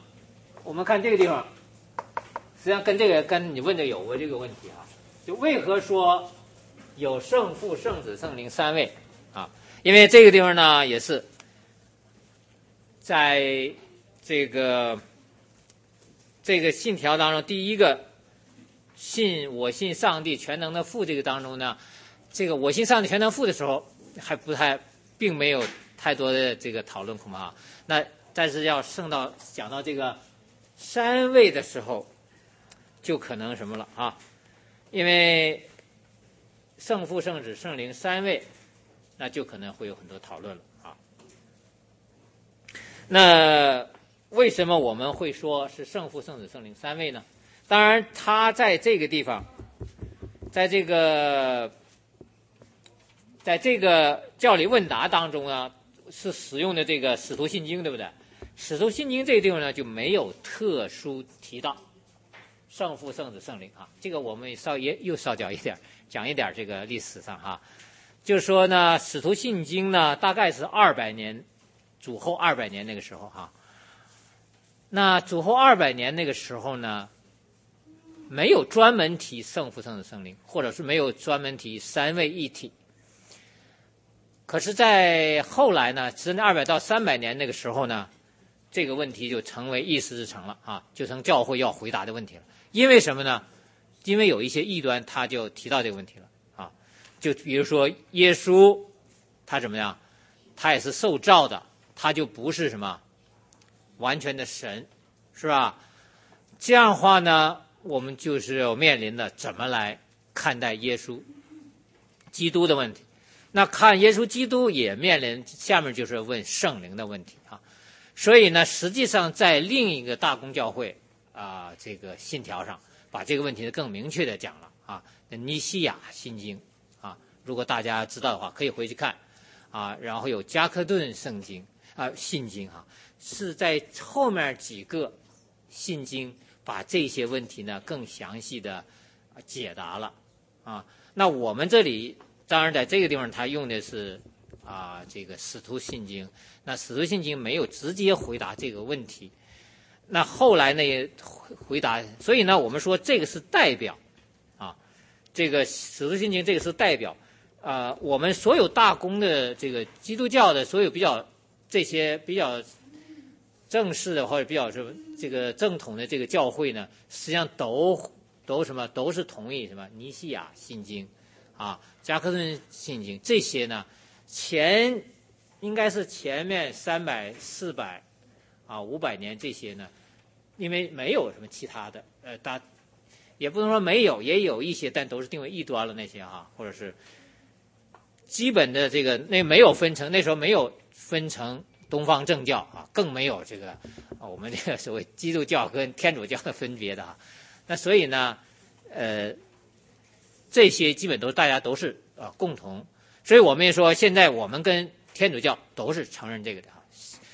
实际上跟你问的有这个问题啊，就为何说有圣父、圣子、圣灵三位啊？因为这个地方呢，也是在这个信条当中，第一个我信上帝全能的父这个当中呢，这个我信上帝全能父的时候并没有太多的这个讨论恐怕啊。那但是要讲到这个三位的时候，就可能什么了啊？因为圣父、圣子、圣灵三位，那就可能会有很多讨论了啊。那为什么我们会说是圣父、圣子、圣灵三位呢？当然，他在这个地方，在这个教理问答当中呢，是使用的这个使徒信经，对不对？使徒信经这个地方呢，就没有特殊提到圣父、圣子、圣灵啊。这个我们稍讲一点这个历史上哈，就是说呢，使徒信经呢，大概是200年，主后200年那个时候哈。那主后200年那个时候呢，没有专门提圣父、圣子、圣灵，或者是没有专门提三位一体。可是在后来呢，至200到300年那个时候呢，这个问题就成为议事之城了啊，就成教会要回答的问题了。因为什么呢？因为有一些异端他就提到这个问题了啊，就比如说耶稣他怎么样，他也是受造的，他就不是什么完全的神，是吧？这样的话呢，我们就是要面临的怎么来看待耶稣基督的问题。那看耶稣基督也面临下面就是问圣灵的问题啊。所以呢，实际上在另一个大公教会这个信条上，把这个问题更明确的讲了啊。尼西亚信经啊，如果大家知道的话，可以回去看啊。然后有加克顿圣经信经啊，是在后面几个信经把这些问题呢更详细的解答了啊。那我们这里当然在这个地方他用的是这个使徒信经，那使徒信经没有直接回答这个问题，那后来呢也回答，所以呢我们说这个是代表啊，这个使徒信经这个是代表我们所有大公的这个基督教的所有这些比较正式的或者比较这个正统的这个教会呢，实际上都什么都是同意什么尼西亚信经加克顿信经，这些呢应该是前面300、400、500年这些呢，因为没有什么其他的也不能说没有，也有一些，但都是定为异端了那些或者是基本的这个没有分成，那时候没有分成东方正教更没有这个我们这个所谓基督教跟天主教的分别的那所以呢这些基本大家都是共同，所以我们也说现在我们跟天主教都是承认这个的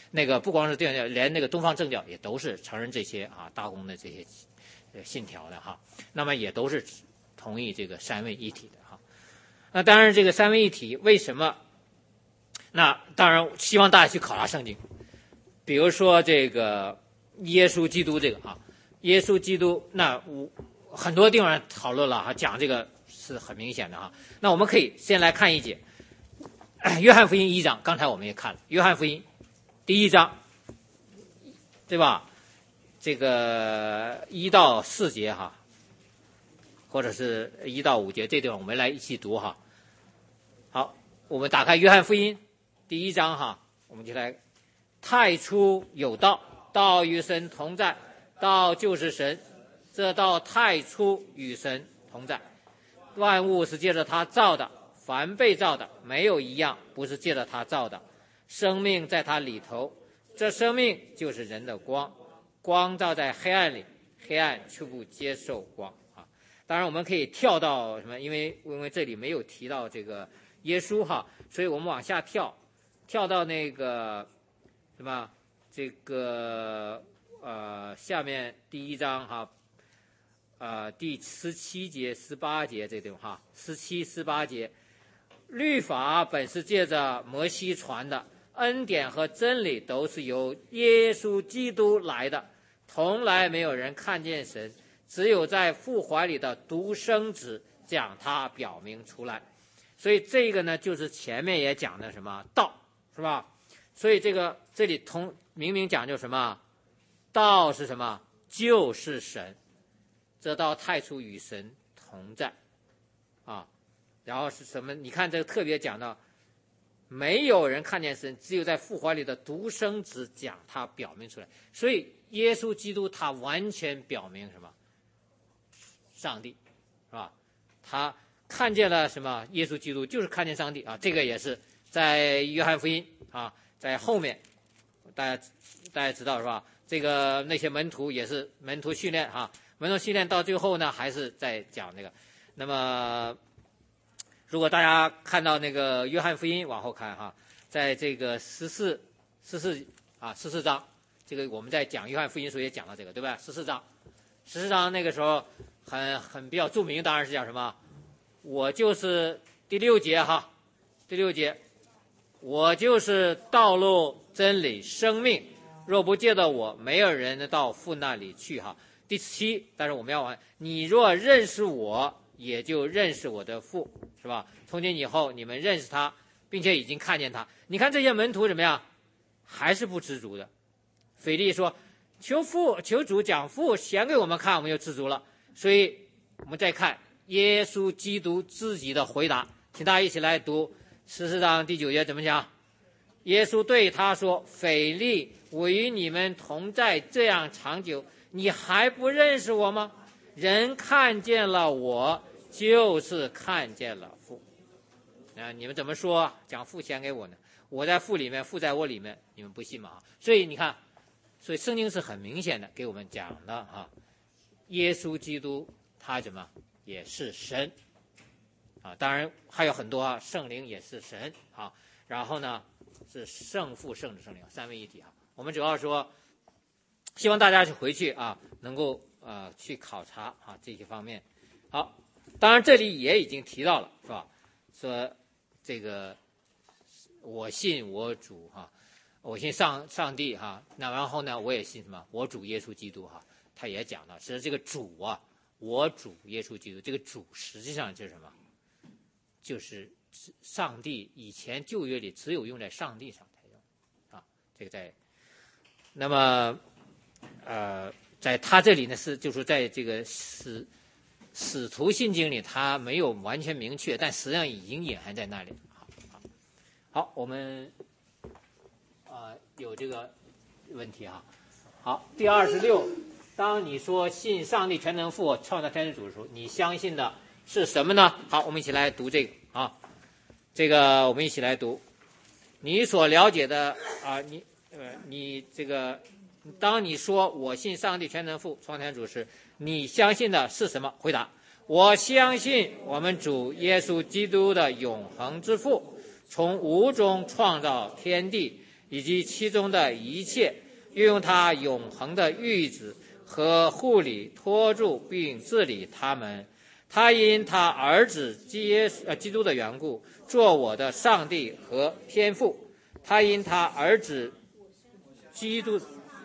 那个不光是天主教，连那个东方正教也都是承认这些啊大公的这些信条的哈。那么也都是同意这个三位一体的哈。那当然，这个三位一体为什么？那当然希望大家去考察圣经，比如说这个耶稣基督这个啊，耶稣基督那很多地方讨论了哈，讲这个是很明显的哈。那我们可以先来看一节，约翰福音1章，刚才我们也看了，约翰福音第1章，对吧？这个1到4节哈，或者是1到5节，这地方我们来一起读哈。好，我们打开约翰福音第1章哈，我们就来，太初有道，道与神同在，道就是神，这道太初与神同在，万物是借着他造的，凡被造的没有一样不是借着他造的，生命在他里头，这生命就是人的光，光照在黑暗里，黑暗却不接受光啊。当然我们可以跳到什么，因为这里没有提到这个耶稣哈，所以我们往下跳到那个什么这个下面第1章哈，第17节18节这地方哈，17、18节，律法本是借着摩西传的，恩典和真理都是由耶稣基督来的，从来没有人看见神，只有在父怀里的独生子将他表明出来。所以这个呢，就是前面也讲的什么道，是吧？所以这里明明讲究什么？道是什么？就是神，这道太初与神同在啊。然后是什么？你看这个特别讲到，没有人看见神，只有在父怀里的独生子将他表明出来。所以耶稣基督他完全表明什么？上帝，是吧？他看见了什么？耶稣基督就是看见上帝啊！这个也是在约翰福音啊，在后面，大家知道是吧？这个那些门徒也是门徒训练啊，门徒训练到最后呢，还是在讲这个。那么，如果大家看到那个约翰福音往后看哈，在这个14章，这个我们在讲约翰福音时候也讲到这个，对吧？14章那个时候很比较著名，当然是讲什么？我就是第6节哈，第6节，我就是道路、真理、生命，若不借着我，没有人到父那里去哈。第7，但是我们要玩，你若认识我，也就认识我的父，是吧？从今以后，你们认识他，并且已经看见他。你看这些门徒怎么样？还是不知足的。腓力说：“求主将父显给我们看，我们就知足了。”所以我们再看耶稣基督自己的回答，请大家一起来读14章第9节怎么讲？耶稣对他说：“腓力，我与你们同在这样长久，你还不认识我吗？人看见了我，就是看见了父。你们怎么说将父显给我呢？我在父里面，父在我里面，你们不信吗？”所以你看，所以圣经是很明显的给我们讲的啊，耶稣基督他怎么也是神啊，当然还有很多啊，圣灵也是神啊，然后呢是圣父、圣子、圣灵三位一体啊。我们主要说，希望大家去回去啊，能够去考察啊这些方面。好，当然这里也已经提到了，是吧？说这个我信我主哈，我信上帝哈，那然后呢我也信什么？我主耶稣基督哈，他也讲到，其实这个主啊，我主耶稣基督，这个主实际上就是什么？就是上帝，以前旧约里只有用在上帝上才用啊，这个在那么在他这里呢是就是在这个使徒信经里他没有完全明确，但实际上已经隐含在那里。好，我们有这个问题哈。好，第26，当你说信上帝全能父创造天地主的时候，你相信的是什么呢？好，我们一起来读这个啊，这个我们一起来读。你所了解的啊，你这个，当你说我信上帝全能父创造天地主时，你相信的是什么？回答：我相信我们主耶稣基督的永恒之父，从无中创造天地， 以及其中的一切，运用他永恒的谕旨和护理托住并治理他们。他因他儿子基督的缘故，做我的上帝和天父。他因他儿子基督，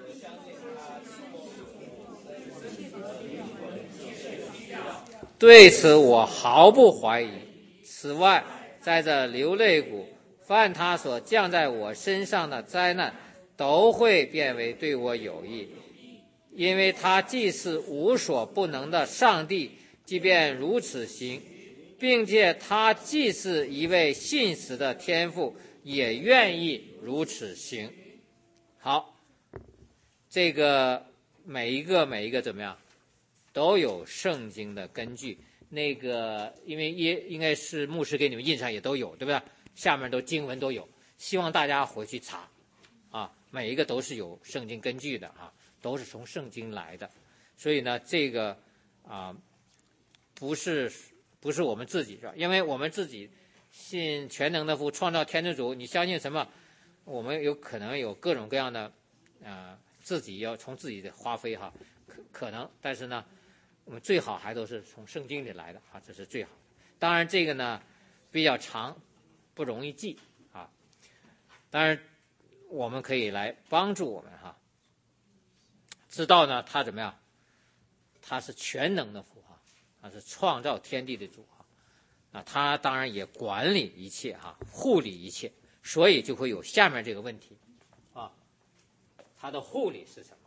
对此我毫不怀疑。此外，在这流泪谷，凡他所降在我身上的灾难，都会变为对我有益，因为他既是无所不能的上帝，即便如此行，并且他既是一位信实的天父，也愿意如此行。好，这个每一个怎么样，都有圣经的根据。那个因为应该是牧师给你们印上也都有，对不对？下面都经文都有，希望大家回去查啊，每一个都是有圣经根据的啊，都是从圣经来的。所以呢，这个不是我们自己，是吧？因为我们自己信全能的父，创造天之主，你相信什么？我们有可能有各种各样的自己要从自己的花费哈，可能，但是呢，我们最好还都是从圣经里来的啊，这是最好的。当然这个呢比较长，不容易记啊。当然我们可以来帮助我们哈，知道呢他怎么样，他是全能的父哈，他是创造天地的主哈，他当然也管理一切哈，护理一切，所以就会有下面这个问题啊，他的护理是什么？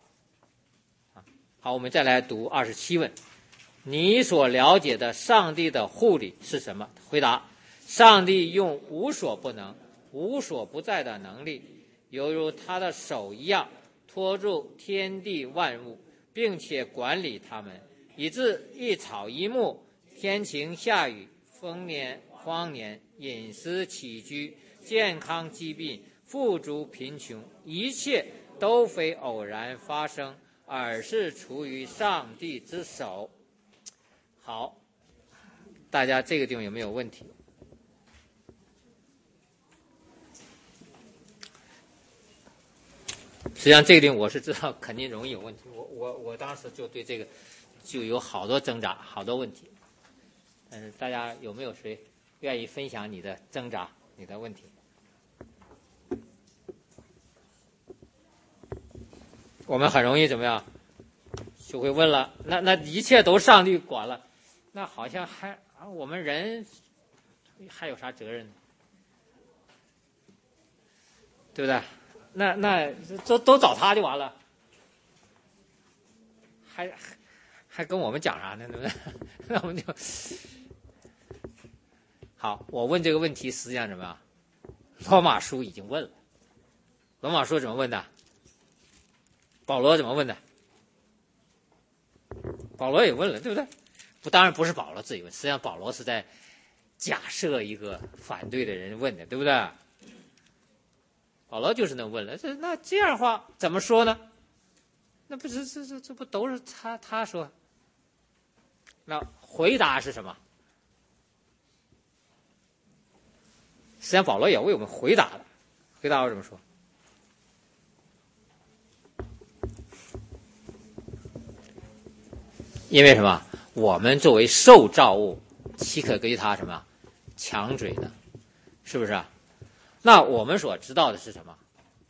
好，我们再来读27问。你所了解的上帝的护理是什么？回答：上帝用无所不能、无所不在的能力，犹如他的手一样，托住天地万物，并且管理他们，以致一草一木、天晴下雨、丰年荒年、饮食起居、健康疾病、富足贫穷，一切都非偶然发生，而是出于上帝之手。好，大家这个地方有没有问题？实际上这个地方我是知道肯定容易有问题，我当时就对这个就有好多挣扎，好多问题。但是大家有没有谁愿意分享你的挣扎、你的问题？我们很容易怎么样，就会问了，那一切都上帝管了，那好像我们人还有啥责任呢？对不对？那都找他就完了，还跟我们讲啥呢？对不对？那我们就好。我问这个问题实际上怎么样？罗马书已经问了。罗马书怎么问的？保罗怎么问的？保罗也问了，对不对？当然不是保罗自己问，实际上保罗是在假设一个反对的人问的，对不对？保罗就是那问了，那这样的话怎么说呢？那不是这不都是他说？那回答是什么？实际上保罗也为我们回答了，回答我怎么说？因为什么？我们作为受造物，岂可给他什么强嘴呢？是不是啊？那我们所知道的是什么？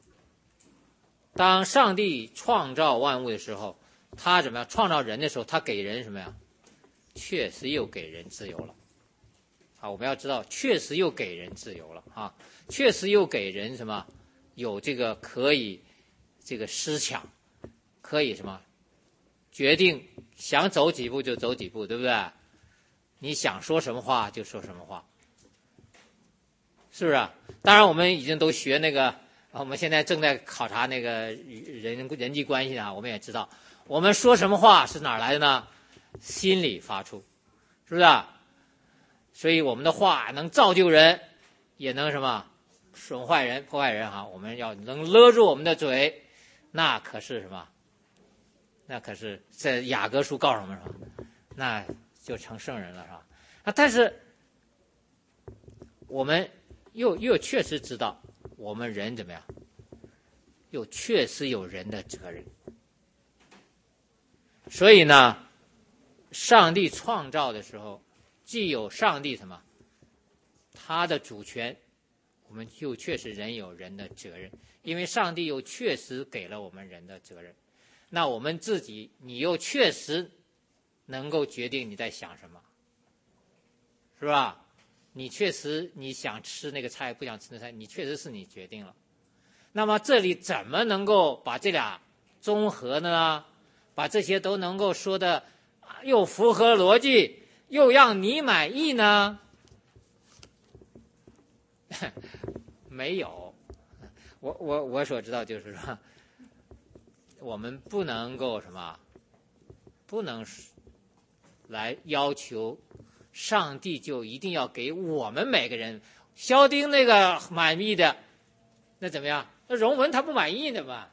当上帝创造万物的时候，他怎么样？创造人的时候，他给人什么呀？确实又给人自由了。啊，我们要知道，确实又给人自由了啊，确实又给人什么？有这个可以这个思想，可以什么？决定想走几步就走几步，对不对？你想说什么话就说什么话，是不是啊？当然我们已经都学那个，我们现在正在考察那个人际关系啊，我们也知道我们说什么话是哪儿来的呢？心里发出，是不是啊？所以我们的话能造就人，也能什么损坏人、破坏人哈。我们要能勒住我们的嘴，那可是什么？那可是在雅各书告诉我们，是吧？那就成圣人了，是吧？但是我们又确实知道， 我们人怎么样？又确实有人的责任。所以呢，上帝创造的时候，既有上帝什么，他的主权，我们就确实人有人的责任，因为上帝又确实给了我们人的责任。那我们自己，你又确实能够决定你在想什么，是吧？你确实你想吃那个菜，不想吃那菜，你确实是你决定了。那么这里怎么能够把这俩综合呢？把这些都能够说的又符合逻辑，又让你满意呢？没有。我所知道就是说，我们不能够什么，不能来要求上帝就一定要给我们每个人。肖丁那个满意的，那怎么样？那荣文他不满意的嘛？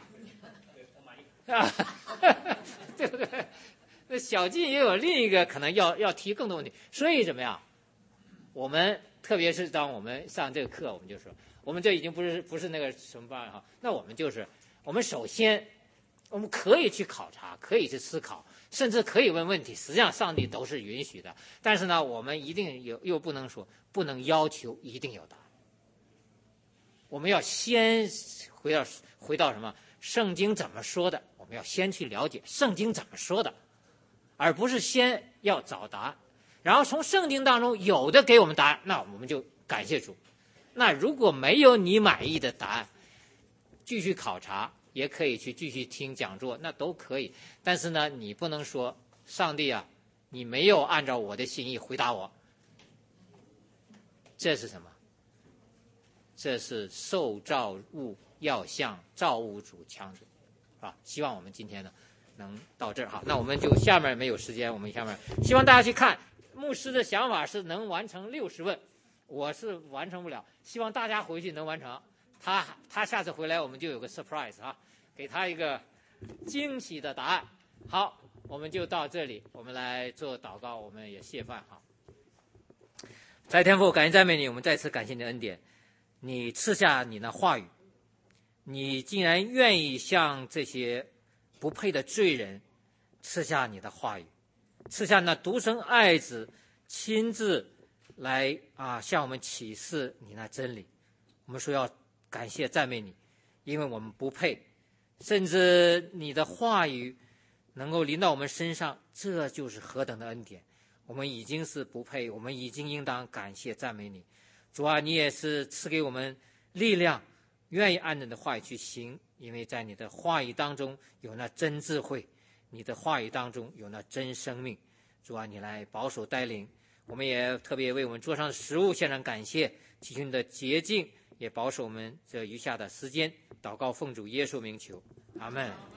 啊，对不对？那小静也有另一个可能要提更多问题，所以怎么样？我们特别是当我们上这个课，我们就说，我们这已经不是那个什么班哈，那我们就是我们首先我们可以去考察，可以去思考，甚至可以问问题，实际上上帝都是允许的。但是呢，我们一定又不能说不能要求一定有答案。我们要先回到什么？圣经怎么说的？我们要先去了解圣经怎么说的，而不是先要找答案，然后从圣经当中有的给我们答案，那我们就感谢主。那如果没有你满意的答案，继续考察，也可以去继续听讲座，那都可以。但是呢，你不能说上帝啊，你没有按照我的心意回答我，这是什么？这是受造物要向造物主强制，啊！希望我们今天呢能到这儿哈。那我们就下面没有时间，我们下面希望大家去看。牧师的想法是能完成60问，我是完成不了，希望大家回去能完成。他下次回来我们就有个 surprise 啊，给他一个惊喜的答案。好，我们就到这里，我们来做祷告，我们也谢饭哈。在天父，感谢赞美你，我们再次感谢你的恩典。你赐下你的话语，你竟然愿意向这些不配的罪人赐下你的话语，赐下那独生爱子亲自来向我们启示你那真理。我们说要感谢赞美你，因为我们不配，甚至你的话语能够临到我们身上，这就是何等的恩典。我们已经是不配，我们已经应当感谢赞美你。主啊，你也是赐给我们力量，愿意按着你的话语去行，因为在你的话语当中有那真智慧，你的话语当中有那真生命。主啊，你来保守带领，我们也特别为我们桌上的食物献上感谢，祈求你的洁净，也保守我们这余下的时间。祷告奉主耶稣名求，阿们。